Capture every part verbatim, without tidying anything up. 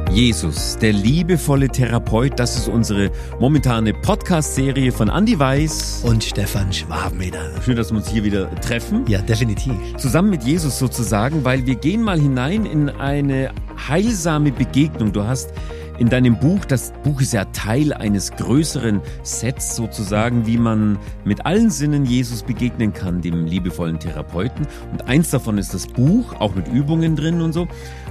Jesus, der liebevolle Therapeut, das ist unsere momentane Podcast-Serie von Andi Weiß und Stefan Schwabeneder. Schön, dass wir uns hier wieder treffen. Ja, definitiv. Zusammen mit Jesus sozusagen, weil wir gehen mal hinein in eine heilsame Begegnung. Du hast in deinem Buch, das Buch ist ja Teil eines größeren Sets sozusagen, wie man mit allen Sinnen Jesus begegnen kann, dem liebevollen Therapeuten. Und eins davon ist das Buch, auch mit Übungen drin und so.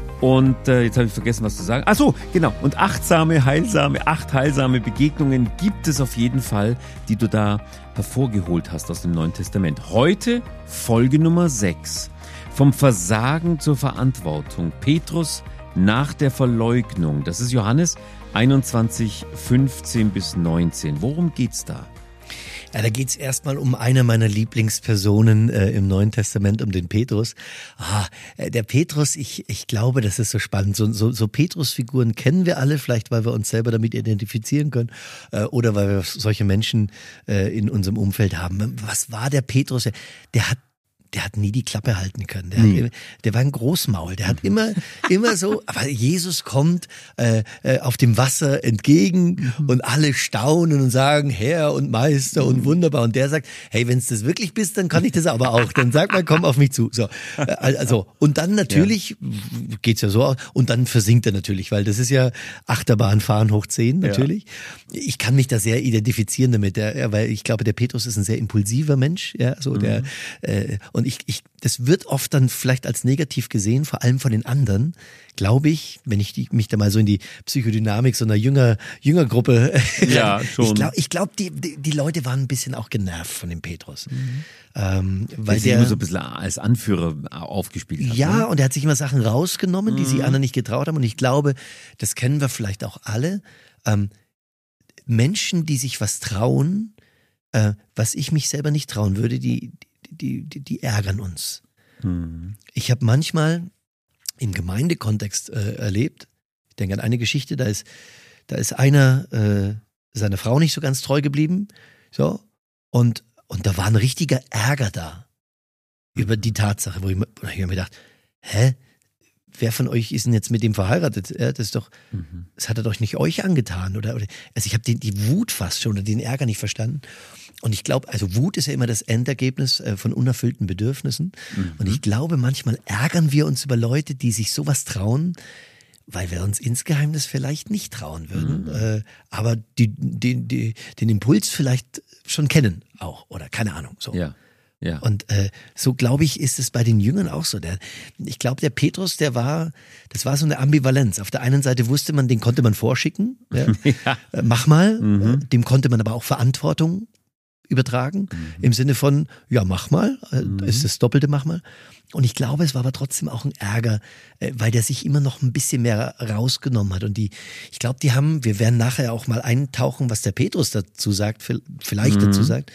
Und äh, jetzt habe ich vergessen, was zu sagen. Ach so, genau. Und achtsame, heilsame, acht heilsame Begegnungen gibt es auf jeden Fall, die du da hervorgeholt hast aus dem Neuen Testament. Heute Folge Nummer sechs. Vom Versagen zur Verantwortung. Petrus nach der Verleugnung. Das ist Johannes einundzwanzig, fünfzehn bis neunzehn. Worum geht's da? Ja, da geht's erstmal um eine meiner Lieblingspersonen äh, im Neuen Testament, um den Petrus. Ah, äh, der Petrus, ich ich glaube, das ist so spannend. So, so, so Petrus-Figuren kennen wir alle, vielleicht weil wir uns selber damit identifizieren können äh, oder weil wir solche Menschen äh, in unserem Umfeld haben. Was war der Petrus? Der, der hat Der hat nie die Klappe halten können. Der, nee. hat, der war ein Großmaul. Der hat immer, immer so, aber Jesus kommt äh, äh, auf dem Wasser entgegen und alle staunen und sagen, Herr und Meister und wunderbar. Und der sagt, hey, wenn es das wirklich bist, dann kann ich das aber auch. Dann sag mal, komm auf mich zu. So, äh, also und dann natürlich ja. geht's ja so aus. Und dann versinkt er natürlich, weil das ist ja Achterbahnfahren hoch zehn natürlich. Ja. Ich kann mich da sehr identifizieren damit, ja, weil ich glaube, der Petrus ist ein sehr impulsiver Mensch. Ja, so mhm. der äh, Und ich, ich, das wird oft dann vielleicht als negativ gesehen, vor allem von den anderen, glaube ich, wenn ich die, mich da mal so in die Psychodynamik so einer Jünger, Jüngergruppe, ja, schon. ich glaube, ich glaub, die, die, die Leute waren ein bisschen auch genervt von dem Petrus. Mhm. Ähm, weil der der immer so ein bisschen als Anführer aufgespielt hat. Ja, ne? und er hat sich immer Sachen rausgenommen, die mhm. sich anderen nicht getraut haben. Und ich glaube, das kennen wir vielleicht auch alle. Ähm, Menschen, die sich was trauen, äh, was ich mich selber nicht trauen würde, die Die, die, die ärgern uns. Hm. Ich habe manchmal im Gemeindekontext äh, erlebt, ich denke an eine Geschichte, da ist, da ist einer äh, seiner Frau nicht so ganz treu geblieben, so, und, und da war ein richtiger Ärger da über die Tatsache, wo ich, wo ich mir gedacht, hä? Wer von euch ist denn jetzt mit dem verheiratet? Ja, das ist doch, mhm. das hat er doch nicht euch angetan, oder? oder also ich habe die, die Wut fast schon oder den Ärger nicht verstanden. Und ich glaube, also Wut ist ja immer das Endergebnis von unerfüllten Bedürfnissen. Mhm. Und ich glaube, manchmal ärgern wir uns über Leute, die sich sowas trauen, weil wir uns insgeheim das vielleicht nicht trauen würden, mhm. äh, aber die, die, die, den Impuls vielleicht schon kennen auch, oder keine Ahnung, so. Ja. Ja. Und äh, so glaube ich, ist es bei den Jüngern auch so. Der, ich glaube, der Petrus, der war, das war so eine Ambivalenz. Auf der einen Seite wusste man, den konnte man vorschicken, ja. Ja. Äh, mach mal. Mhm. Dem konnte man aber auch Verantwortung übertragen, mhm. im Sinne von, ja, mach mal, äh, mhm. ist das Doppelte, mach mal. Und ich glaube, es war aber trotzdem auch ein Ärger, äh, weil der sich immer noch ein bisschen mehr rausgenommen hat. Und die, ich glaube, die haben, wir werden nachher auch mal eintauchen, was der Petrus dazu sagt, vielleicht mhm. dazu sagt.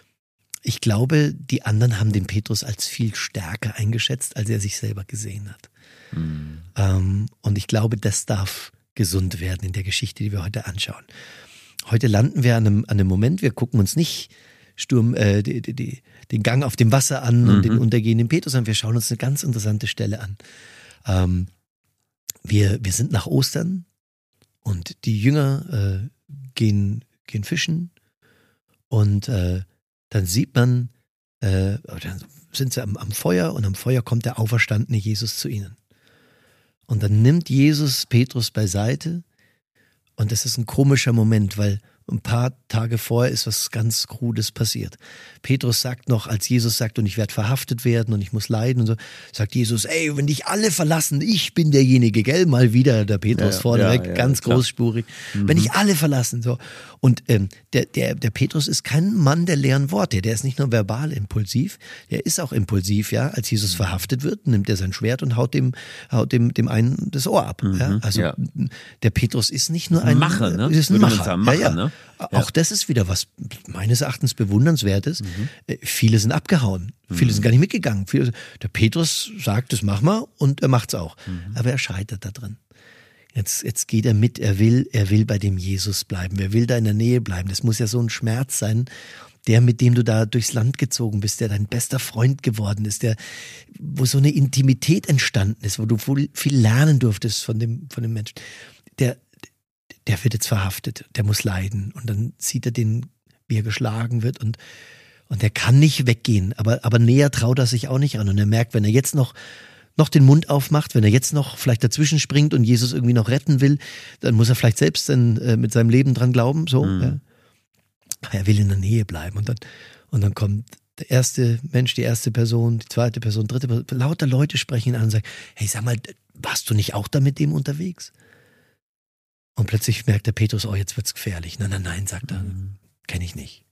Ich glaube, die anderen haben den Petrus als viel stärker eingeschätzt, als er sich selber gesehen hat. Mhm. Ähm, und ich glaube, das darf gesund werden in der Geschichte, die wir heute anschauen. Heute landen wir an einem, an einem Moment, wir gucken uns nicht Sturm, äh, die, die, die, den Gang auf dem Wasser an mhm. und den untergehenden Petrus an, wir schauen uns eine ganz interessante Stelle an. Ähm, wir, wir sind nach Ostern und die Jünger äh, gehen, gehen fischen und äh, dann sieht man, äh, dann sind sie am, am Feuer und am Feuer kommt der auferstandene Jesus zu ihnen. Und dann nimmt Jesus Petrus beiseite und das ist ein komischer Moment, weil ein paar Tage vorher ist was ganz Krudes passiert. Petrus sagt noch, als Jesus sagt, und ich werde verhaftet werden und ich muss leiden und so, sagt Jesus, ey, wenn dich alle verlassen, ich bin derjenige, gell? Mal wieder der Petrus ja, vorneweg, ja, ja, ganz klar. Großspurig. Mhm. Wenn dich alle verlassen, so. Und ähm, der, der, der Petrus ist kein Mann der leeren Worte, der ist nicht nur verbal impulsiv, der ist auch impulsiv, ja. Als Jesus verhaftet wird, nimmt er sein Schwert und haut dem, haut dem, dem einen das Ohr ab. Mhm. Ja? Also ja. der Petrus ist nicht nur ein Macher, ne? Ist ein Macher. Sagen, Macher, ja, ja. ne? Ja. Auch das ist wieder was meines Erachtens bewundernswertes. Mhm. Viele sind abgehauen. Mhm. Viele sind gar nicht mitgegangen. Viele, der Petrus sagt, das mach mal und er macht's auch. Mhm. Aber er scheitert da drin. Jetzt, jetzt geht er mit, er will, er will bei dem Jesus bleiben. Er will da in der Nähe bleiben. Das muss ja so ein Schmerz sein. Der, mit dem du da durchs Land gezogen bist, der dein bester Freund geworden ist, der, wo so eine Intimität entstanden ist, wo du viel lernen durftest von dem, von dem Menschen. der, der wird jetzt verhaftet, der muss leiden. Und dann sieht er den, wie er geschlagen wird und, und er kann nicht weggehen, aber, aber näher traut er sich auch nicht an. Und er merkt, wenn er jetzt noch, noch den Mund aufmacht, wenn er jetzt noch vielleicht dazwischen springt und Jesus irgendwie noch retten will, dann muss er vielleicht selbst dann, äh, mit seinem Leben dran glauben, so. Mhm. Ja. Aber er will in der Nähe bleiben und dann, und dann kommt der erste Mensch, die erste Person, die zweite Person, dritte Person, lauter Leute sprechen ihn an und sagen, hey, sag mal, warst du nicht auch da mit dem unterwegs? Und plötzlich merkt der Petrus, oh, jetzt wird's gefährlich. Nein, nein, nein, sagt er, mhm. kenne ich nicht.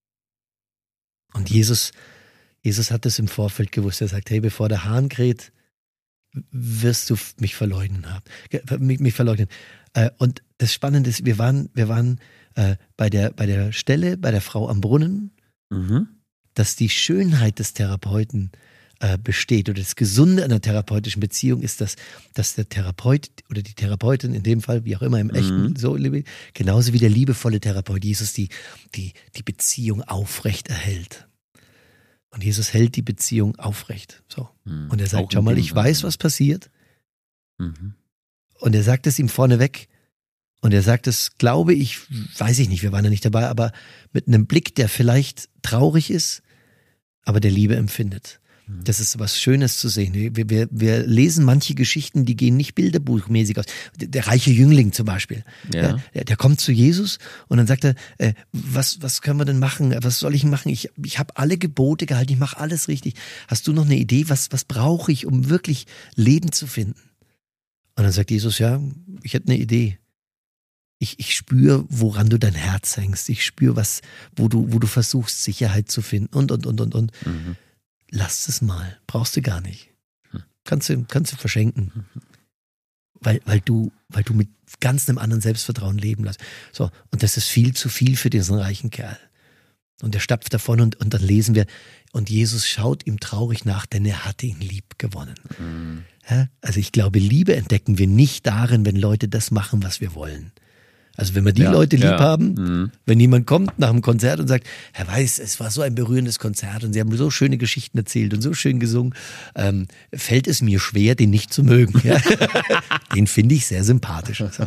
Und Jesus, Jesus hat es im Vorfeld gewusst. Er sagt, hey, bevor der Hahn kräht, wirst du mich verleugnen haben, mich, mich verleugnen. Und das Spannende ist, wir waren, wir waren bei der, bei der Stelle, bei der Frau am Brunnen, mhm. dass die Schönheit des Therapeuten äh, besteht oder das Gesunde einer therapeutischen Beziehung ist, dass, dass der Therapeut oder die Therapeutin in dem Fall, wie auch immer im mhm. echten, so genauso wie der liebevolle Therapeut Jesus die, die, die Beziehung aufrecht erhält. Und Jesus hält die Beziehung aufrecht. So. Mhm. Und er sagt, schau mal, ich weiß, was passiert. Mhm. Und er sagt es ihm vorneweg. Und er sagt es, glaube ich, weiß ich nicht, wir waren ja nicht dabei, aber mit einem Blick, der vielleicht traurig ist, aber der Liebe empfindet. Das ist was Schönes zu sehen. Wir, wir, wir lesen manche Geschichten, die gehen nicht bilderbuchmäßig aus. Der, der reiche Jüngling zum Beispiel. Ja. Der, der kommt zu Jesus und dann sagt er, äh, was, was können wir denn machen? Was soll ich machen? Ich, ich habe alle Gebote gehalten, ich mache alles richtig. Hast du noch eine Idee, was, was brauche ich, um wirklich Leben zu finden? Und dann sagt Jesus, ja, ich hätte eine Idee. Ich, ich spüre, woran du dein Herz hängst. Ich spüre, was, wo du, wo du versuchst, Sicherheit zu finden und, und, und, und, und. Mhm. Lass es mal. Brauchst du gar nicht. Kannst du, kannst du verschenken. Mhm. Weil, weil du, weil du mit ganz einem anderen Selbstvertrauen leben lässt. So. Und das ist viel zu viel für diesen reichen Kerl. Und er stapft davon und, und dann lesen wir, und Jesus schaut ihm traurig nach, denn er hatte ihn lieb gewonnen. Mhm. Ja? Also ich glaube, Liebe entdecken wir nicht darin, wenn Leute das machen, was wir wollen. Also wenn wir die ja, Leute lieb ja. haben, mhm. wenn jemand kommt nach einem Konzert und sagt, Herr Weiß, es war so ein berührendes Konzert und Sie haben so schöne Geschichten erzählt und so schön gesungen, ähm, fällt es mir schwer, den nicht zu mögen. Ja? Den finde ich sehr sympathisch. So.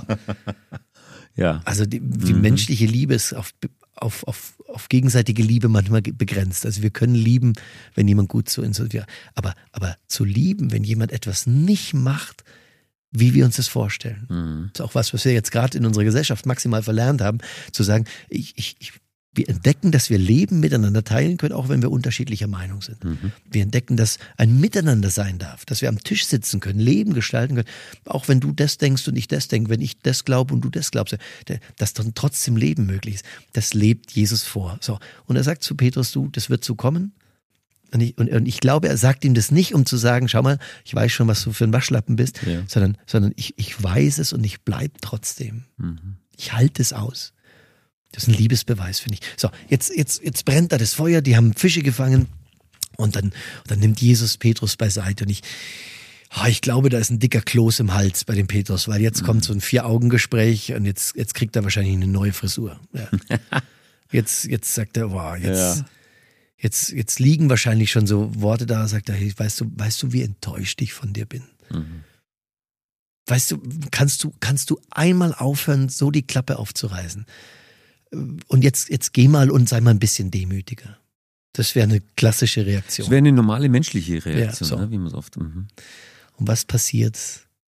Ja. Also die, die mhm. menschliche Liebe ist auf, auf, auf, auf gegenseitige Liebe manchmal begrenzt. Also wir können lieben, wenn jemand gut zu uns ist. Aber, aber zu lieben, wenn jemand etwas nicht macht, wie wir uns das vorstellen. Mhm. Das ist auch was, was wir jetzt gerade in unserer Gesellschaft maximal verlernt haben, zu sagen, ich, ich, ich, wir entdecken, dass wir Leben miteinander teilen können, auch wenn wir unterschiedlicher Meinung sind. Mhm. Wir entdecken, dass ein Miteinander sein darf, dass wir am Tisch sitzen können, Leben gestalten können, auch wenn du das denkst und ich das denke, wenn ich das glaube und du das glaubst, dass dann trotzdem Leben möglich ist. Das lebt Jesus vor. So. Und er sagt zu Petrus, du, das wird so kommen. Und ich, und, und ich glaube, er sagt ihm das nicht, um zu sagen, schau mal, ich weiß schon, was du für ein Waschlappen bist, ja. sondern, sondern ich, ich weiß es und ich bleib trotzdem. Mhm. Ich halte es aus. Das ist ein Liebesbeweis, finde ich. So, jetzt, jetzt, jetzt brennt da das Feuer, die haben Fische gefangen und dann, und dann nimmt Jesus Petrus beiseite und ich, oh, ich glaube, da ist ein dicker Kloß im Hals bei dem Petrus, weil jetzt mhm. kommt so ein Vier-Augen-Gespräch und jetzt, jetzt kriegt er wahrscheinlich eine neue Frisur. Ja. Jetzt, jetzt sagt er, wow, jetzt... Ja. Jetzt, jetzt liegen wahrscheinlich schon so Worte da, sagt er, hey, weißt du, weißt du, wie enttäuscht ich von dir bin? Mhm. Weißt du, kannst du, kannst du einmal aufhören, so die Klappe aufzureißen? Und jetzt, jetzt geh mal und sei mal ein bisschen demütiger. Das wäre eine klassische Reaktion. Das wäre eine normale menschliche Reaktion, ja, so. ne, wie man es oft. Mhm. Und was passiert?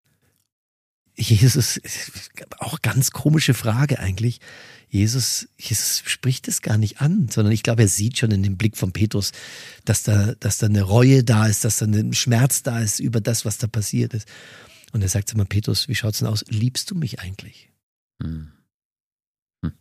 Jesus, auch ganz komische Frage eigentlich. Jesus, Jesus spricht es gar nicht an, sondern ich glaube, er sieht schon in dem Blick von Petrus, dass da, dass da eine Reue da ist, dass da ein Schmerz da ist über das, was da passiert ist. Und er sagt zu mir, Petrus, wie schaut's denn aus? Liebst du mich eigentlich? Hm. Hm.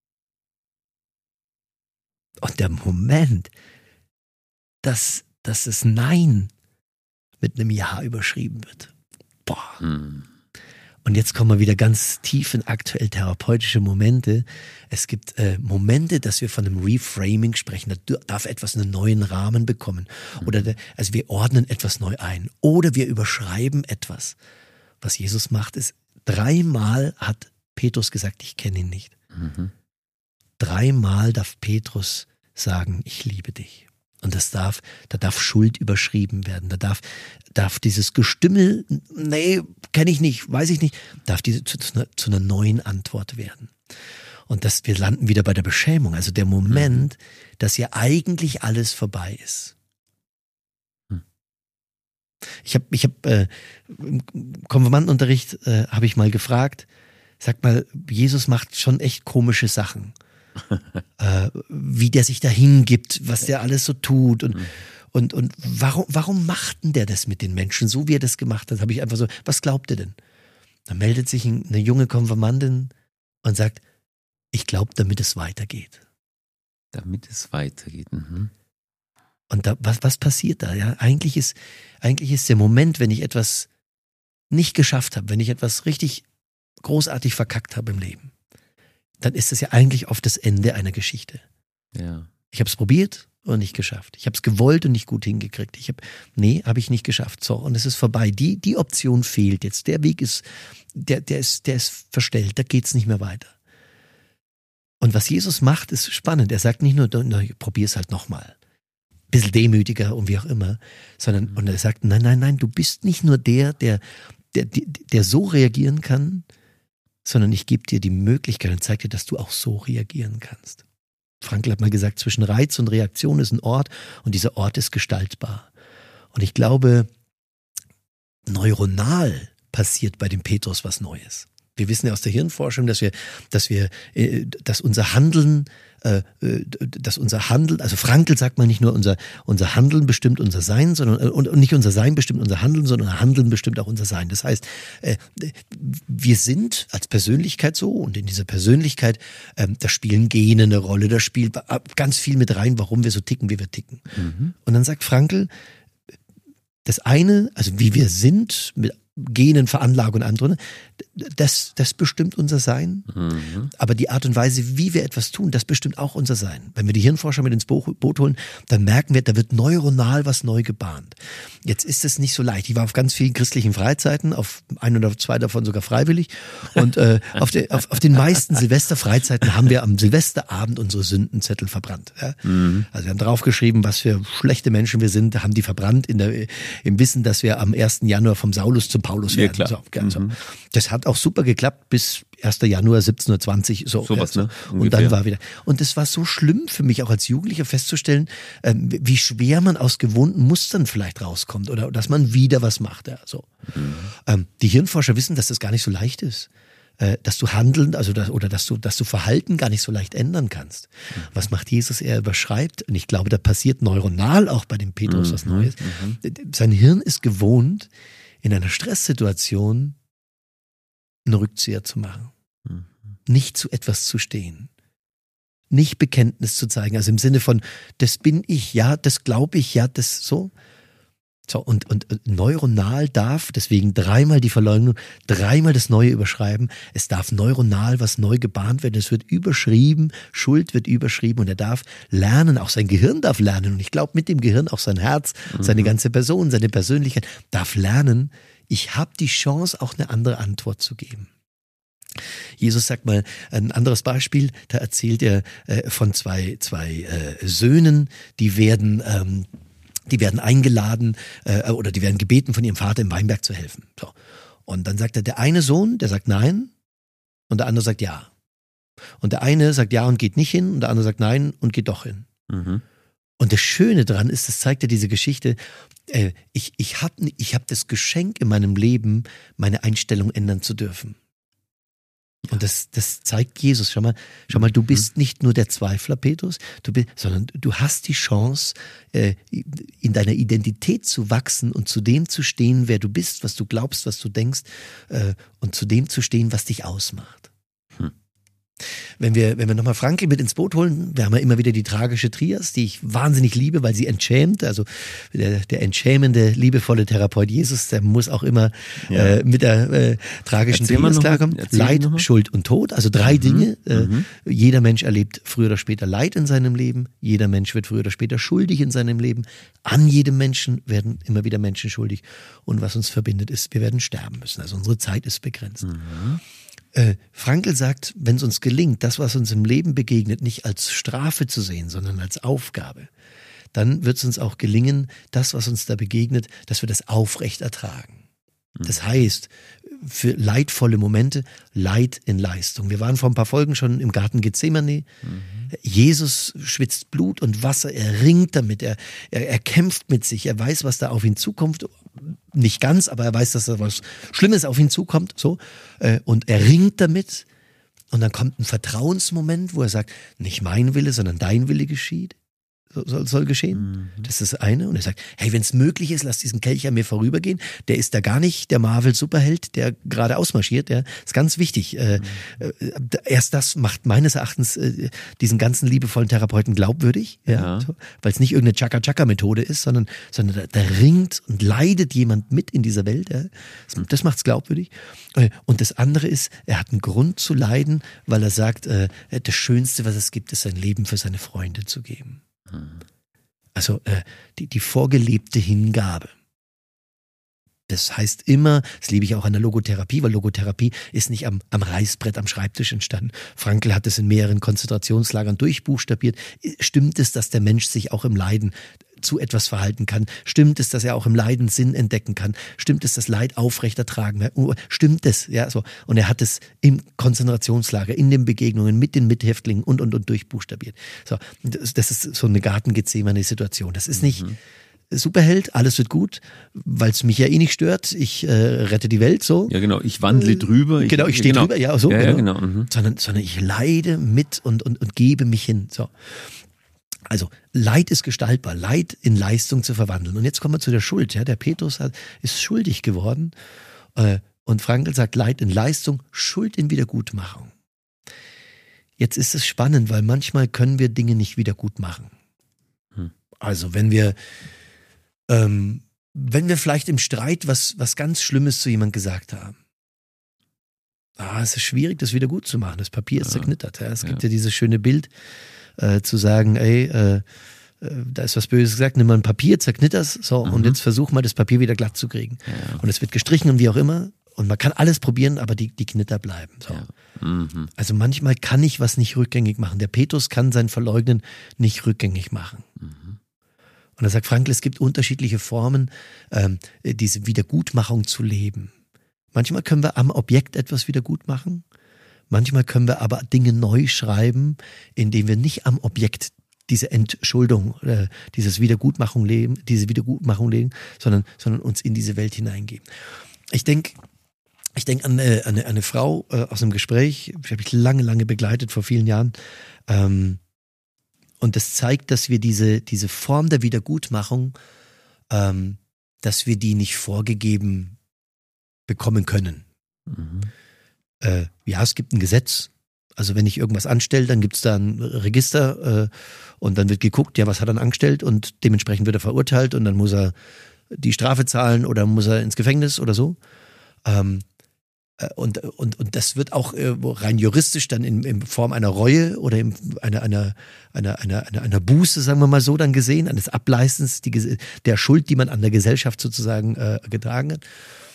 Und der Moment, dass, dass das Nein mit einem Ja überschrieben wird. Boah. Hm. Und jetzt kommen wir wieder ganz tief in aktuell therapeutische Momente. Es gibt äh, Momente, dass wir von einem Reframing sprechen. Da darf etwas einen neuen Rahmen bekommen. Oder der, also wir ordnen etwas neu ein. Oder wir überschreiben etwas. Was Jesus macht, ist, dreimal hat Petrus gesagt, ich kenne ihn nicht. Mhm. Dreimal darf Petrus sagen, ich liebe dich. Und das darf, da darf Schuld überschrieben werden. Da darf, darf dieses Gestümmel, nee, kenne ich nicht, weiß ich nicht, darf diese zu, zu, einer, zu einer neuen Antwort werden. Und das, wir landen wieder bei der Beschämung. Also der Moment, mhm. dass ja eigentlich alles vorbei ist. Hm. Ich habe, ich habe äh, im Konfirmandenunterricht äh, habe ich mal gefragt, sag mal, Jesus macht schon echt komische Sachen. äh, wie der sich da hingibt, was der alles so tut und, mhm. und, und warum, warum macht denn der das mit den Menschen, so wie er das gemacht hat, habe ich einfach so, was glaubt ihr denn? Da meldet sich eine junge Konfirmandin und sagt, ich glaube, damit es weitergeht. Damit es weitergeht. Mhm. Und da, was, was passiert da? Ja, eigentlich ist, eigentlich ist der Moment, wenn ich etwas nicht geschafft habe, wenn ich etwas richtig großartig verkackt habe im Leben, dann ist es ja eigentlich oft das Ende einer Geschichte. Ja. Ich habe es probiert und nicht geschafft. Ich habe es gewollt und nicht gut hingekriegt. Ich habe, nee, habe ich nicht geschafft. So, und es ist vorbei. Die, die Option fehlt jetzt. Der Weg ist, der, der ist, der ist verstellt. Da geht's nicht mehr weiter. Und was Jesus macht, ist spannend. Er sagt nicht nur, probier es halt nochmal. Bisschen demütiger und wie auch immer, sondern, mhm. und er sagt, nein, nein, nein, du bist nicht nur der, der, der, der, der so reagieren kann, sondern ich gebe dir die Möglichkeit und zeige dir, dass du auch so reagieren kannst. Frankl hat mal gesagt, zwischen Reiz und Reaktion ist ein Ort und dieser Ort ist gestaltbar. Und ich glaube, neuronal passiert bei dem Petrus was Neues. Wir wissen ja aus der Hirnforschung, dass wir, dass wir, dass unser Handeln, dass unser Handeln, also Frankl sagt mal nicht nur unser, unser Handeln bestimmt unser Sein, sondern, und nicht unser Sein bestimmt unser Handeln, sondern unser Handeln bestimmt auch unser Sein. Das heißt, wir sind als Persönlichkeit so und in dieser Persönlichkeit, da spielen Gene eine Rolle, da spielt ganz viel mit rein, warum wir so ticken, wie wir ticken. Mhm. Und dann sagt Frankl, das eine, also wie wir sind, mit Genen, Veranlagung und andere, das, das bestimmt unser Sein. Mhm. Aber die Art und Weise, wie wir etwas tun, das bestimmt auch unser Sein. Wenn wir die Hirnforscher mit ins Boot holen, dann merken wir, da wird neuronal was neu gebahnt. Jetzt ist es nicht so leicht. Ich war auf ganz vielen christlichen Freizeiten, auf ein oder zwei davon sogar freiwillig. Und äh, auf, de, auf, auf den meisten Silvesterfreizeiten haben wir am Silvesterabend unsere Sündenzettel verbrannt. Ja? Mhm. Also wir haben draufgeschrieben, was für schlechte Menschen wir sind, haben die verbrannt in der, im Wissen, dass wir am ersten Januar vom Saulus zum Paulus werden. Ja, klar. So, mhm. Das hat auch super geklappt bis ersten Januar siebzehn Uhr zwanzig. So, so was, ne? Und dann war wieder. Und es war so schlimm für mich auch als Jugendlicher festzustellen, ähm, wie schwer man aus gewohnten Mustern vielleicht rauskommt oder dass man wieder was macht. Ja, so. Mhm. Ähm, die Hirnforscher wissen, dass das gar nicht so leicht ist. Äh, dass du Handeln, also das, oder dass du, dass du Verhalten gar nicht so leicht ändern kannst. Mhm. Was macht Jesus? Er überschreibt, und ich glaube, da passiert neuronal auch bei dem Petrus mhm. was Neues. Mhm. Sein Hirn ist gewohnt, in einer Stresssituation einen Rückzieher zu machen. Mhm. Nicht zu etwas zu stehen. Nicht Bekenntnis zu zeigen. Also im Sinne von, das bin ich, ja, das glaube ich, ja, das so. So, und, und neuronal darf, deswegen dreimal die Verleugnung, dreimal das Neue überschreiben. Es darf neuronal was neu gebahnt werden. Es wird überschrieben, Schuld wird überschrieben und er darf lernen, auch sein Gehirn darf lernen. Und ich glaube, mit dem Gehirn auch sein Herz, mhm. seine ganze Person, seine Persönlichkeit darf lernen. Ich habe die Chance, auch eine andere Antwort zu geben. Jesus sagt mal ein anderes Beispiel, da erzählt er äh, von zwei, zwei äh, Söhnen, die werden... Ähm, Die werden eingeladen äh, oder die werden gebeten, von ihrem Vater im Weinberg zu helfen. So. Und dann sagt er, der eine Sohn, der sagt nein und der andere sagt ja. Und der eine sagt ja und geht nicht hin und der andere sagt nein und geht doch hin. Mhm. Und das Schöne daran ist, das zeigt ja diese Geschichte, äh, ich, ich habe ich hab das Geschenk in meinem Leben, meine Einstellung ändern zu dürfen. Und das, das zeigt Jesus. Schau mal, schau mal, du bist nicht nur der Zweifler, Petrus, du bist, sondern du hast die Chance, äh, in deiner Identität zu wachsen und zu dem zu stehen, wer du bist, was du glaubst, was du denkst, äh, und zu dem zu stehen, was dich ausmacht. Hm. Wenn wir, wenn wir nochmal Frankl mit ins Boot holen, wir haben ja immer wieder die tragische Trias, die ich wahnsinnig liebe, weil sie entschämt. Also der, der entschämende, liebevolle Therapeut Jesus, der muss auch immer ja. äh, mit der äh, tragischen Erzähl Trias klarkommen. Leid, Schuld und Tod, also drei mhm. Dinge. Äh, mhm. Jeder Mensch erlebt früher oder später Leid in seinem Leben. Jeder Mensch wird früher oder später schuldig in seinem Leben. An jedem Menschen werden immer wieder Menschen schuldig. Und was uns verbindet ist, wir werden sterben müssen. Also unsere Zeit ist begrenzt. Mhm. Äh, Frankl sagt, wenn es uns gelingt, das, was uns im Leben begegnet, nicht als Strafe zu sehen, sondern als Aufgabe, dann wird es uns auch gelingen, das, was uns da begegnet, dass wir das aufrecht ertragen. Das heißt, für leidvolle Momente, Leid in Leistung. Wir waren vor ein paar Folgen schon im Garten Gethsemane. Mhm. Jesus schwitzt Blut und Wasser, er ringt damit, er, er, er kämpft mit sich, er weiß, was da auf ihn zukommt. Nicht ganz, aber er weiß, dass da was Schlimmes auf ihn zukommt. So. Und er ringt damit. Und dann kommt ein Vertrauensmoment, wo er sagt, nicht mein Wille, sondern dein Wille geschieht. Soll, soll geschehen. Mhm. Das ist das eine. Und er sagt, hey, wenn es möglich ist, lass diesen Kelch an mir vorübergehen. Der ist da gar nicht der Marvel-Superheld, der gerade ausmarschiert. Der ist ganz wichtig. Mhm. Äh, erst das macht meines Erachtens äh, diesen ganzen liebevollen Therapeuten glaubwürdig. Ja, ja. So, weil es nicht irgendeine Chaka-Chaka-Methode ist, sondern, sondern da, da ringt und leidet jemand mit in dieser Welt. Ja. Das, das macht es glaubwürdig. Und das andere ist, er hat einen Grund zu leiden, weil er sagt, äh, das Schönste, was es gibt, ist sein Leben für seine Freunde zu geben. Also äh, die, die vorgelebte Hingabe. Das heißt immer, das liebe ich auch an der Logotherapie, weil Logotherapie ist nicht am, am Reißbrett am Schreibtisch entstanden. Frankl hat es in mehreren Konzentrationslagern durchbuchstabiert. Stimmt es, dass der Mensch sich auch im Leiden zu etwas verhalten kann? Stimmt es, dass er auch im Leiden Sinn entdecken kann? Stimmt es, dass Leid aufrecht ertragen wird? Stimmt es? Ja, so. Und er hat es im Konzentrationslager, in den Begegnungen mit den Mithäftlingen und, und, und durchbuchstabiert. So. Das, das ist so eine Garten-Gethsemane-Situation. Das ist nicht mhm. Superheld, alles wird gut, weil es mich ja eh nicht stört. Ich äh, rette die Welt so. Ja, genau. Ich wandle drüber. Ich, genau, ich stehe genau. drüber. Ja, so. Ja, genau. Ja, genau. Mhm. Sondern, sondern ich leide mit und, und, und gebe mich hin. So. Also Leid ist gestaltbar, Leid in Leistung zu verwandeln. Und jetzt kommen wir zu der Schuld. Ja, der Petrus hat, ist schuldig geworden. Äh, und Frankl sagt, Leid in Leistung, Schuld in Wiedergutmachung. Jetzt ist es spannend, weil manchmal können wir Dinge nicht wieder gut machen. Hm. Also wenn wir ähm, wenn wir vielleicht im Streit was, was ganz Schlimmes zu jemandem gesagt haben. Ah, es ist schwierig, das wieder gut zu machen. Das Papier ist ja. zerknittert. Ja. Es gibt ja. ja dieses schöne Bild, äh, zu sagen, ey, äh, äh, da ist was Böses gesagt, nimm mal ein Papier, zerknitter's, so, mhm. und jetzt versuch mal das Papier wieder glatt zu kriegen. Ja. Und es wird gestrichen und wie auch immer. Und man kann alles probieren, aber die, die Knitter bleiben. So. Ja. Mhm. Also manchmal kann ich was nicht rückgängig machen. Der Petrus kann sein Verleugnen nicht rückgängig machen. Mhm. Und da sagt Frankl, es gibt unterschiedliche Formen, ähm, diese Wiedergutmachung zu leben. Manchmal können wir am Objekt etwas wieder gut machen. Manchmal können wir aber Dinge neu schreiben, indem wir nicht am Objekt diese Entschuldung, äh, dieses Wiedergutmachung leben, diese Wiedergutmachung leben, sondern, sondern uns in diese Welt hineingeben. Ich denke, ich denke an, äh, an, eine, an eine Frau äh, aus einem Gespräch, die habe ich lange, lange begleitet, vor vielen Jahren. Ähm, und das zeigt, dass wir diese, diese Form der Wiedergutmachung, ähm, dass wir die nicht vorgegeben bekommen können. Mhm. Äh, ja, es gibt ein Gesetz. Also wenn ich irgendwas anstelle, dann gibt es da ein Register äh, und dann wird geguckt, ja, was hat er angestellt und dementsprechend wird er verurteilt und dann muss er die Strafe zahlen oder muss er ins Gefängnis oder so. Ähm, äh, und, und, und das wird auch äh, rein juristisch dann in, in Form einer Reue oder in einer, einer, einer, einer, einer, einer Buße, sagen wir mal so, dann gesehen, eines Ableistens die, der Schuld, die man an der Gesellschaft sozusagen äh, getragen hat.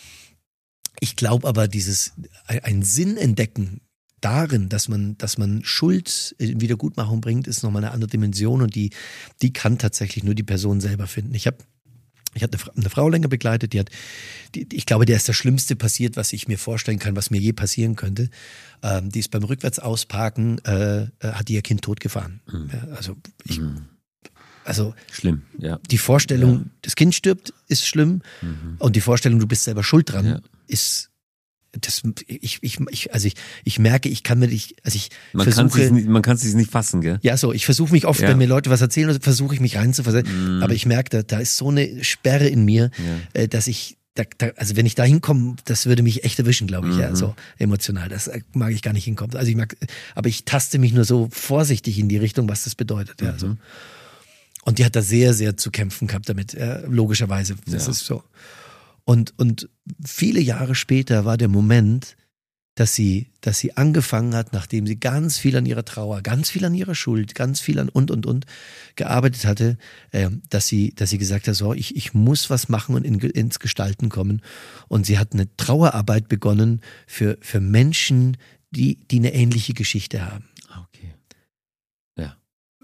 Ich glaube aber, dieses ein Sinn entdecken darin, dass man, dass man Schuld in Wiedergutmachung bringt, ist nochmal eine andere Dimension und die, die kann tatsächlich nur die Person selber finden. Ich habe ich hatte eine, eine Frau länger begleitet, die hat, die, ich glaube, der ist das Schlimmste passiert, was ich mir vorstellen kann, was mir je passieren könnte. Ähm, die ist beim Rückwärtsausparken, äh, hat die ihr Kind totgefahren. Mhm. Ja, also ich, mhm. Also schlimm, ja. Die Vorstellung, ja. das Kind stirbt, ist schlimm mhm. und die Vorstellung, du bist selber schuld dran, ja. ist das ich ich ich also ich ich merke, ich kann mir nicht, also ich man versuche kann nicht, man kann es sich nicht fassen, gell? Ja, so, ich versuche mich oft, ja. wenn mir Leute was erzählen, versuche ich mich reinzuversetzen, mm. aber ich merke, da, da ist so eine Sperre in mir, ja. äh, dass ich da, da, also wenn ich da hinkomme, das würde mich echt erwischen, glaube ich, mhm. ja, so emotional. Das mag ich gar nicht hinkommen. Also ich mag, aber ich taste mich nur so vorsichtig in die Richtung, was das bedeutet, ja, mhm. so. Und die hat da sehr, sehr zu kämpfen gehabt damit, ja, logischerweise. Das ja. ist so. Und, und viele Jahre später war der Moment, dass sie, dass sie angefangen hat, nachdem sie ganz viel an ihrer Trauer, ganz viel an ihrer Schuld, ganz viel an und, und, und gearbeitet hatte, äh, dass sie, dass sie gesagt hat, so, ich, ich muss was machen und in, ins Gestalten kommen. Und sie hat eine Trauerarbeit begonnen für, für Menschen, die, die eine ähnliche Geschichte haben. Okay. Ja.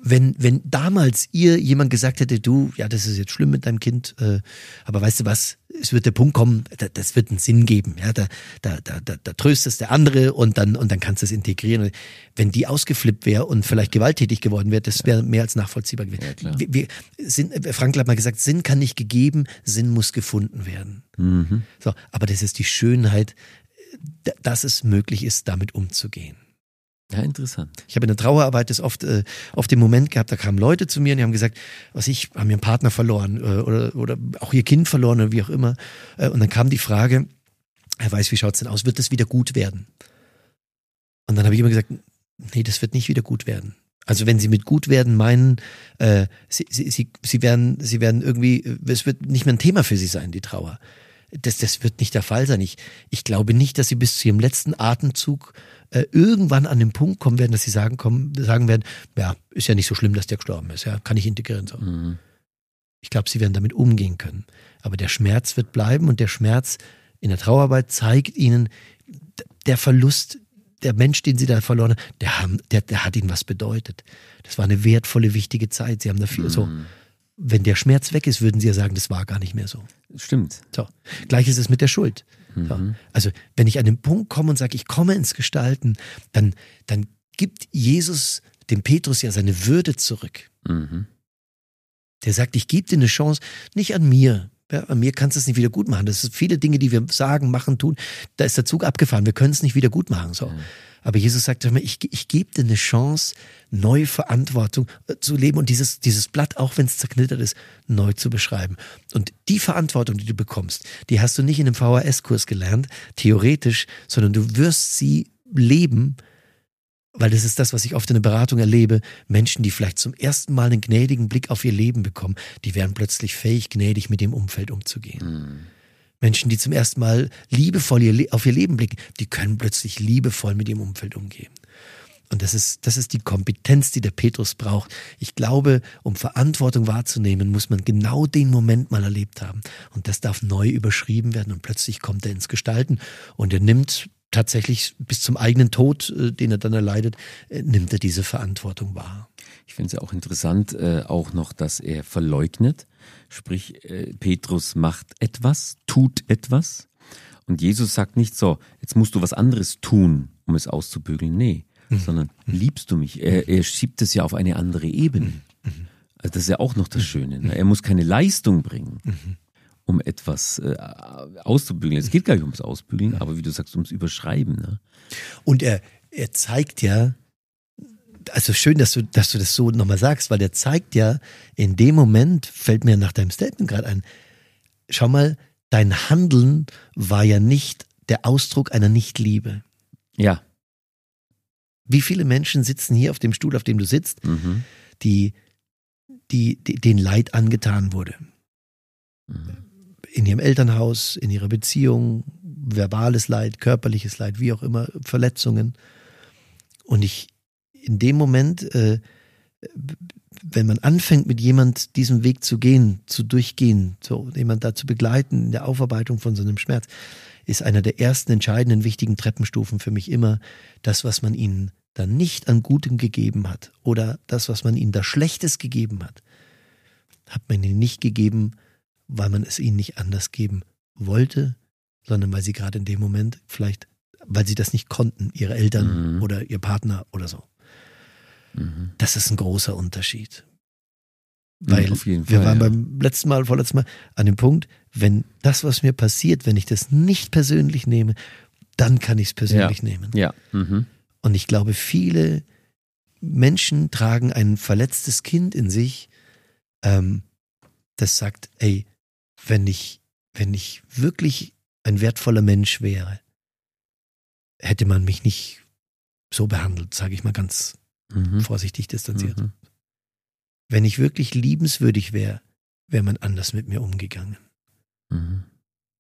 wenn, wenn damals ihr jemand gesagt hätte, du, ja, das ist jetzt schlimm mit deinem Kind, äh, aber weißt du was, es wird der Punkt kommen, da, das wird einen Sinn geben, ja, da, da, da, da, da tröstest der andere und dann, und dann kannst du es integrieren. Wenn die ausgeflippt wäre und vielleicht gewalttätig geworden wäre, das wäre mehr als nachvollziehbar gewesen. Ja, wir, wir sind, Frankl hat mal gesagt, Sinn kann nicht gegeben, Sinn muss gefunden werden. Mhm. So, aber das ist die Schönheit, dass es möglich ist, damit umzugehen. Ja, interessant. Ich habe in der Trauerarbeit das oft, äh, oft den Moment gehabt, da kamen Leute zu mir und die haben gesagt, was ich, haben ihren Partner verloren äh, oder, oder auch ihr Kind verloren oder wie auch immer. Äh, und dann kam die Frage, Herr Weiß, wie schaut's denn aus? Wird das wieder gut werden? Und dann habe ich immer gesagt, nee, das wird nicht wieder gut werden. Also wenn Sie mit gut werden meinen, äh, Sie, Sie, Sie, Sie werden, Sie werden irgendwie, es wird nicht mehr ein Thema für Sie sein, die Trauer. Das, das wird nicht der Fall sein. Ich, ich glaube nicht, dass Sie bis zu Ihrem letzten Atemzug äh, irgendwann an den Punkt kommen werden, dass Sie sagen, kommen, sagen werden, ja, ist ja nicht so schlimm, dass der gestorben ist, ja, kann ich integrieren. So. Mhm. Ich glaube, Sie werden damit umgehen können. Aber der Schmerz wird bleiben und der Schmerz in der Trauerarbeit zeigt Ihnen, der Verlust, der Mensch, den Sie da verloren haben, der, haben, der, der hat Ihnen was bedeutet. Das war eine wertvolle, wichtige Zeit. Sie haben dafür mhm. so. Wenn der Schmerz weg ist, würden Sie ja sagen, das war gar nicht mehr so. Stimmt. So. Gleich ist es mit der Schuld. Mhm. So. Also wenn ich an den Punkt komme und sage, ich komme ins Gestalten, dann, dann gibt Jesus dem Petrus ja seine Würde zurück. Mhm. Der sagt, ich gebe dir eine Chance, nicht an mir. Ja, an mir kannst du es nicht wieder gut machen. Das sind viele Dinge, die wir sagen, machen, tun. Da ist der Zug abgefahren. Wir können es nicht wieder gut machen. So. Mhm. Aber Jesus sagt immer, ich, ich gebe dir eine Chance, neue Verantwortung zu leben und dieses, dieses Blatt, auch wenn es zerknittert ist, neu zu beschreiben. Und die Verantwortung, die du bekommst, die hast du nicht in einem V H S-Kurs gelernt, theoretisch, sondern du wirst sie leben, weil das ist das, was ich oft in der Beratung erlebe. Menschen, die vielleicht zum ersten Mal einen gnädigen Blick auf ihr Leben bekommen, die werden plötzlich fähig, gnädig mit dem Umfeld umzugehen. Mhm. Menschen, die zum ersten Mal liebevoll ihr, auf ihr Leben blicken, die können plötzlich liebevoll mit ihrem Umfeld umgehen. Und das ist, das ist die Kompetenz, die der Petrus braucht. Ich glaube, um Verantwortung wahrzunehmen, muss man genau den Moment mal erlebt haben. Und das darf neu überschrieben werden und plötzlich kommt er ins Gestalten und er nimmt tatsächlich bis zum eigenen Tod, den er dann erleidet, nimmt er diese Verantwortung wahr. Ich finde es ja auch interessant, äh, auch noch, dass er verleugnet. Sprich, äh, Petrus macht etwas, tut etwas. Und Jesus sagt nicht so, jetzt musst du was anderes tun, um es auszubügeln. Nee, mhm. sondern liebst du mich? Er, er schiebt es ja auf eine andere Ebene. Mhm. Also das ist ja auch noch das Schöne. Ne? Er muss keine Leistung bringen, mhm. um etwas äh, auszubügeln. Es geht gar nicht ums Ausbügeln, aber wie du sagst, ums Überschreiben. Ne? Und er, er zeigt ja, also schön, dass du, dass du das so nochmal sagst, weil der zeigt ja, in dem Moment, fällt mir nach deinem Statement gerade ein, schau mal, dein Handeln war ja nicht der Ausdruck einer Nichtliebe. Ja. Wie viele Menschen sitzen hier auf dem Stuhl, auf dem du sitzt, mhm. die, die, die, denen Leid angetan wurde. Mhm. In ihrem Elternhaus, in ihrer Beziehung, verbales Leid, körperliches Leid, wie auch immer, Verletzungen. Und ich in dem Moment, äh, wenn man anfängt, mit jemand diesen Weg zu gehen, zu durchgehen, so jemand da zu begleiten in der Aufarbeitung von so einem Schmerz, ist einer der ersten entscheidenden, wichtigen Treppenstufen für mich immer das, was man ihnen dann nicht an Gutem gegeben hat oder das, was man ihnen da Schlechtes gegeben hat, hat man ihnen nicht gegeben, weil man es ihnen nicht anders geben wollte, sondern weil sie gerade in dem Moment vielleicht, weil sie das nicht konnten, ihre Eltern mhm. oder ihr Partner oder so. Das ist ein großer Unterschied. Weil auf jeden wir Fall, waren ja. beim letzten Mal, vorletzten Mal an dem Punkt, wenn das, was mir passiert, wenn ich das nicht persönlich nehme, dann kann ich es persönlich ja. nehmen. Ja. Mhm. Und ich glaube, viele Menschen tragen ein verletztes Kind in sich, ähm, das sagt, ey, wenn ich, wenn ich wirklich ein wertvoller Mensch wäre, hätte man mich nicht so behandelt, sage ich mal ganz Mhm. vorsichtig distanziert. Mhm. Wenn ich wirklich liebenswürdig wäre, wäre man anders mit mir umgegangen. Mhm.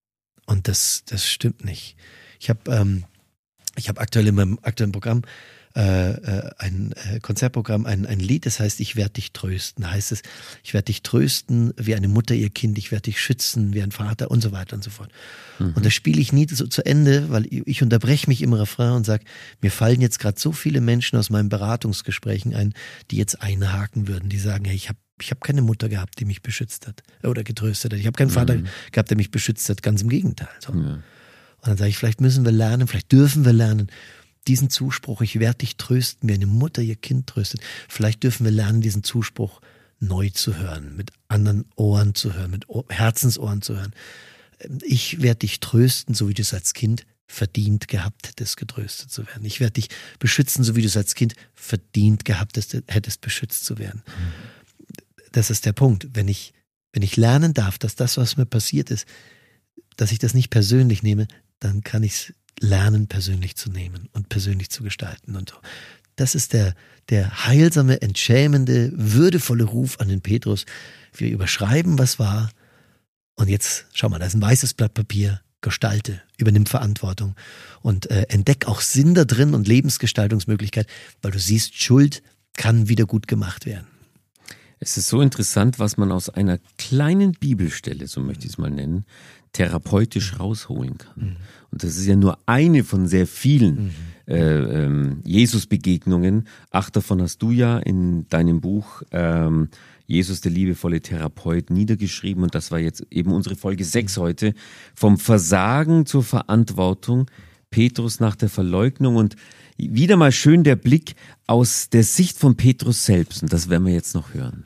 Und das, das stimmt nicht. Ich habe ähm, ich hab aktuell in meinem aktuellen Programm äh, ein äh, Konzertprogramm, ein, ein Lied, das heißt, ich werde dich trösten. Da heißt es, ich werde dich trösten wie eine Mutter ihr Kind, ich werde dich schützen wie ein Vater und so weiter und so fort. Mhm. Und das spiele ich nie so zu Ende, weil ich unterbreche mich im Refrain und sage, mir fallen jetzt gerade so viele Menschen aus meinen Beratungsgesprächen ein, die jetzt einhaken würden, die sagen, hey, ich habe ich hab keine Mutter gehabt, die mich beschützt hat oder getröstet hat. Ich habe keinen Vater mhm. gehabt, der mich beschützt hat, ganz im Gegenteil. So. Ja. Und dann sage ich, vielleicht müssen wir lernen, vielleicht dürfen wir lernen, diesen Zuspruch, ich werde dich trösten, wie eine Mutter ihr Kind tröstet. Vielleicht dürfen wir lernen, diesen Zuspruch neu zu hören, mit anderen Ohren zu hören, mit Ohr, Herzensohren zu hören. Ich werde dich trösten, so wie du es als Kind verdient gehabt hättest, getröstet zu werden. Ich werde dich beschützen, so wie du es als Kind verdient gehabt hättest, beschützt zu werden. Das ist der Punkt. Wenn ich, wenn ich lernen darf, dass das, was mir passiert ist, dass ich das nicht persönlich nehme, dann kann ich es lernen, persönlich zu nehmen und persönlich zu gestalten und so. Das ist der, der heilsame, entschämende, würdevolle Ruf an den Petrus. Wir überschreiben, was war. Und jetzt, schau mal, da ist ein weißes Blatt Papier. Gestalte, übernimm Verantwortung und äh, entdeck auch Sinn da drin und Lebensgestaltungsmöglichkeit, weil du siehst, Schuld kann wieder gut gemacht werden. Es ist so interessant, was man aus einer kleinen Bibelstelle, so möchte ich es mal nennen, therapeutisch rausholen kann. Mhm. Und das ist ja nur eine von sehr vielen mhm. äh, ähm, Jesus-Begegnungen. Acht davon hast du ja in deinem Buch ähm, Jesus, der liebevolle Therapeut, niedergeschrieben. Und das war jetzt eben unsere Folge sechs heute. Vom Versagen zur Verantwortung, Petrus nach der Verleugnung. Und wieder mal schön der Blick aus der Sicht von Petrus selbst. Und das werden wir jetzt noch hören.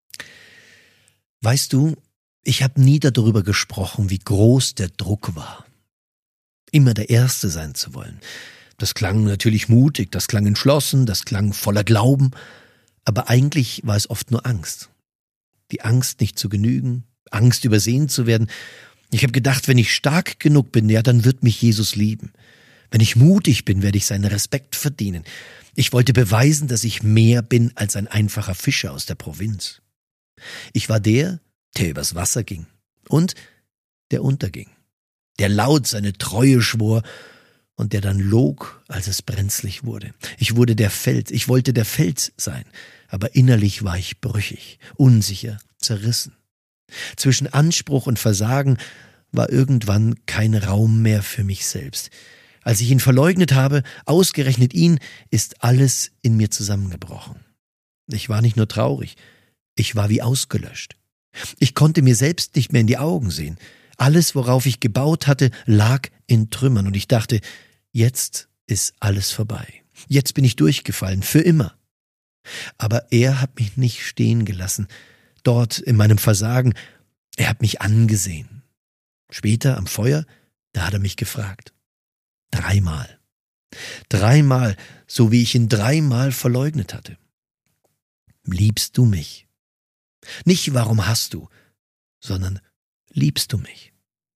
Weißt du, ich habe nie darüber gesprochen, wie groß der Druck war. Immer der Erste sein zu wollen. Das klang natürlich mutig, das klang entschlossen, das klang voller Glauben. Aber eigentlich war es oft nur Angst. Die Angst, nicht zu genügen, Angst, übersehen zu werden. Ich habe gedacht, wenn ich stark genug bin, ja, dann wird mich Jesus lieben. Wenn ich mutig bin, werde ich seinen Respekt verdienen. Ich wollte beweisen, dass ich mehr bin als ein einfacher Fischer aus der Provinz. Ich war der, der übers Wasser ging und der unterging, der laut seine Treue schwor und der dann log, als es brenzlig wurde. Ich wurde der Fels, ich wollte der Fels sein, aber innerlich war ich brüchig, unsicher, zerrissen. Zwischen Anspruch und Versagen war irgendwann kein Raum mehr für mich selbst. Als ich ihn verleugnet habe, ausgerechnet ihn, ist alles in mir zusammengebrochen. Ich war nicht nur traurig, ich war wie ausgelöscht. Ich konnte mir selbst nicht mehr in die Augen sehen. Alles, worauf ich gebaut hatte, lag in Trümmern und ich dachte, jetzt ist alles vorbei. Jetzt bin ich durchgefallen, für immer. Aber er hat mich nicht stehen gelassen. Dort in meinem Versagen, er hat mich angesehen. Später am Feuer, da hat er mich gefragt. Dreimal. Dreimal, so wie ich ihn dreimal verleugnet hatte. Liebst du mich? Nicht, warum hast du, sondern liebst du mich?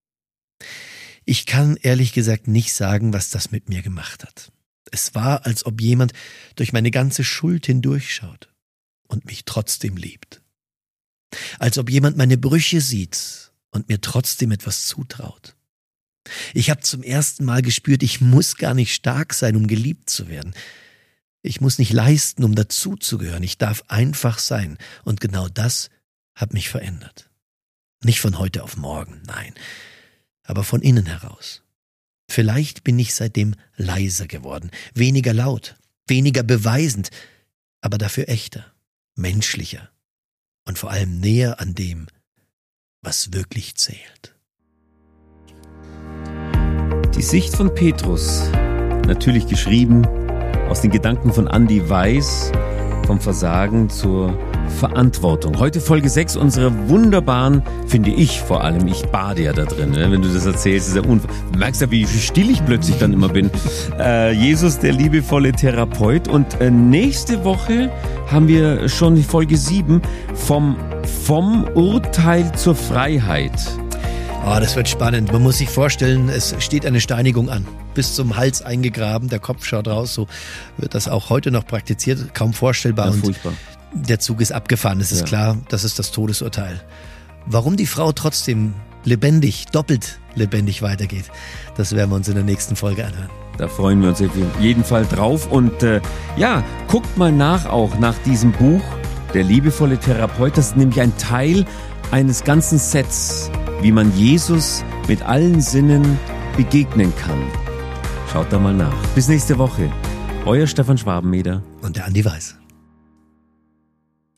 Ich kann ehrlich gesagt nicht sagen, was das mit mir gemacht hat. Es war, als ob jemand durch meine ganze Schuld hindurchschaut und mich trotzdem liebt. Als ob jemand meine Brüche sieht und mir trotzdem etwas zutraut. Ich habe zum ersten Mal gespürt, ich muss gar nicht stark sein, um geliebt zu werden. Ich muss nicht leisten, um dazuzugehören. Ich darf einfach sein. Und genau das hat mich verändert. Nicht von heute auf morgen, nein, aber von innen heraus. Vielleicht bin ich seitdem leiser geworden, weniger laut, weniger beweisend, aber dafür echter, menschlicher und vor allem näher an dem, was wirklich zählt. Die Sicht von Petrus, natürlich geschrieben aus den Gedanken von Andi Weiß, vom Versagen zur Verantwortung. Heute Folge sechs unserer wunderbaren, finde ich vor allem, ich bade ja da drin, ne? Wenn du das erzählst, ist ja unver- du merkst ja, wie still ich plötzlich dann immer bin. Äh, Jesus, der liebevolle Therapeut. Und äh, nächste Woche haben wir schon die Folge sieben vom, vom Urteil zur Freiheit. Oh, das wird spannend. Man muss sich vorstellen, es steht eine Steinigung an. Bis zum Hals eingegraben, der Kopf schaut raus. So wird das auch heute noch praktiziert. Kaum vorstellbar. Ja, und furchtbar. Der Zug ist abgefahren, es ist ja klar, das ist das Todesurteil. Warum die Frau trotzdem lebendig, doppelt lebendig weitergeht, das werden wir uns in der nächsten Folge anhören. Da freuen wir uns auf jeden Fall drauf. Und äh, ja, guckt mal nach auch nach diesem Buch, Der liebevolle Therapeut. Das ist nämlich ein Teil eines ganzen Sets, wie man Jesus mit allen Sinnen begegnen kann. Schaut da mal nach. Bis nächste Woche. Euer Stefan Schwabenmeder und der Andi Weiß.